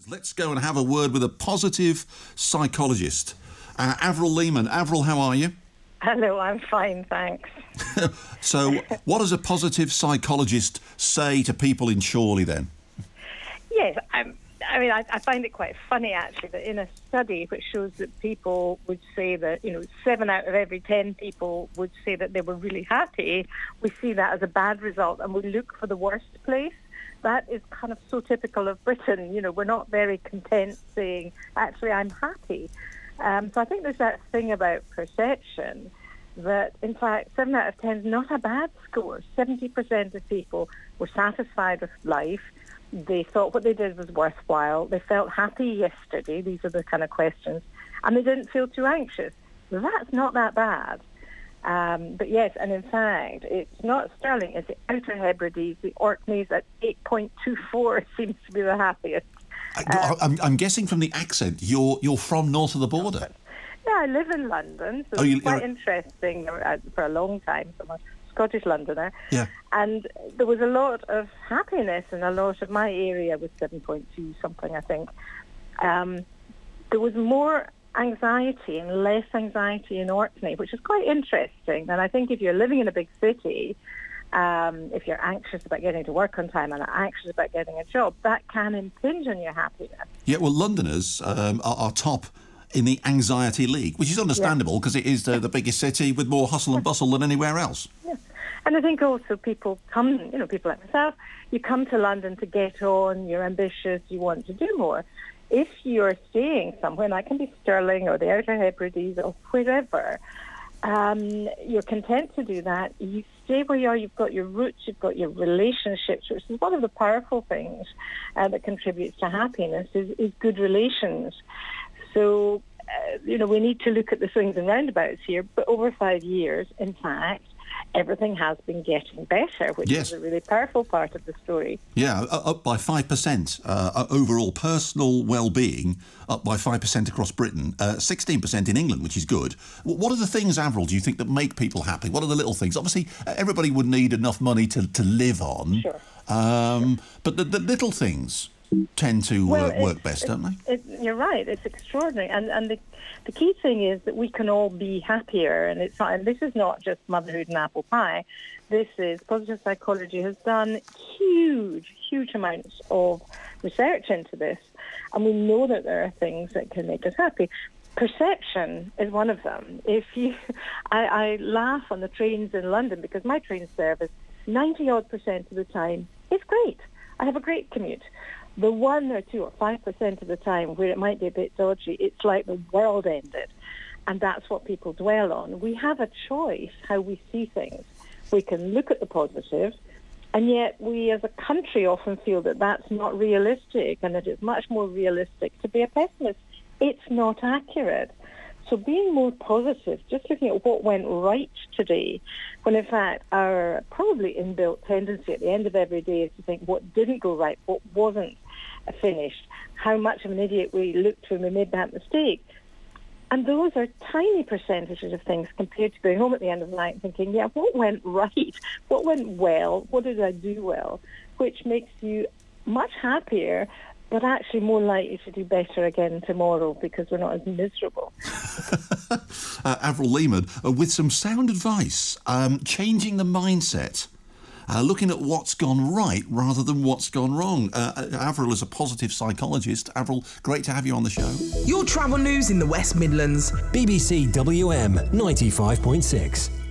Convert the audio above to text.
Let's go and have a word with a positive psychologist. Avril Lehman. Avril, how are you? Hello, I'm fine, thanks. So, what does a positive psychologist say to people in Chorley then? Yes, I find it quite funny actually that in a study which shows that people would say that, 7 out of every 10 people would say that they were really happy, we see that as a bad result and we look for the worst place. That is kind of so typical of Britain. We're not very content saying, actually, I'm happy. So I think there's that thing about perception that, in fact, 7 out of 10 is not a bad score. 70% of people were satisfied with life. They thought what they did was worthwhile. They felt happy yesterday. These are the kind of questions. And they didn't feel too anxious. That's not that bad. But yes, and in fact, it's not Stirling, it's the Outer Hebrides, the Orkneys at 8.24 seems to be the happiest. I'm guessing from the accent, you're from north of the border. Yeah, I live in London, so it's quite interesting for a long time. I'm a Scottish Londoner. Yeah. And there was a lot of happiness in a lot of my area with 7.2 something, I think. There was more anxiety and less anxiety in Orkney, which is quite interesting. And I think if you're living in a big city, if you're anxious about getting to work on time and anxious about getting a job, that can impinge on your happiness. Yeah, well, Londoners are top in the anxiety league, which is understandable because it is the biggest city with more hustle and bustle than anywhere else. Yeah. And I think also people come, people like myself, you come to London to get on, you're ambitious, you want to do more. If you're staying somewhere, and that can be Stirling or the Outer Hebrides or wherever, you're content to do that. You stay where you are, you've got your roots, you've got your relationships, which is one of the powerful things that contributes to happiness is good relations. So, we need to look at the swings and roundabouts here, but over 5 years, in fact, everything has been getting better, which is a really powerful part of the story. Yeah, up by 5%. Overall personal well-being, up by 5% across Britain, 16% in England, which is good. What are the things, Avril, do you think that make people happy? What are the little things? Obviously, everybody would need enough money to live on. Sure. But the little things tend to work best, don't they? You're right. It's extraordinary. And the key thing is that we can all be happier. And this is not just motherhood and apple pie. This is positive psychology has done huge amounts of research into this. And we know that there are things that can make us happy. Perception is one of them. I laugh on the trains in London because my train service, 90-odd% of the time, is great. I have a great commute. The 1 or 2 or 5% of the time where it might be a bit dodgy, it's like the world ended. And that's what people dwell on. We have a choice how we see things. We can look at the positive, and yet we as a country often feel that that's not realistic and that it's much more realistic to be a pessimist. It's not accurate. So being more positive, just looking at what went right today, when in fact our probably inbuilt tendency at the end of every day is to think what didn't go right, what wasn't finished, how much of an idiot we looked when we made that mistake. And those are tiny percentages of things compared to going home at the end of the night and thinking, what went right? What went well? What did I do well? Which makes you much happier, but actually more likely to do better again tomorrow because we're not as miserable. Avril Lehman, with some sound advice, changing the mindset, looking at what's gone right rather than what's gone wrong. Avril is a positive psychologist. Avril, great to have you on the show. Your travel news in the West Midlands. BBC WM 95.6.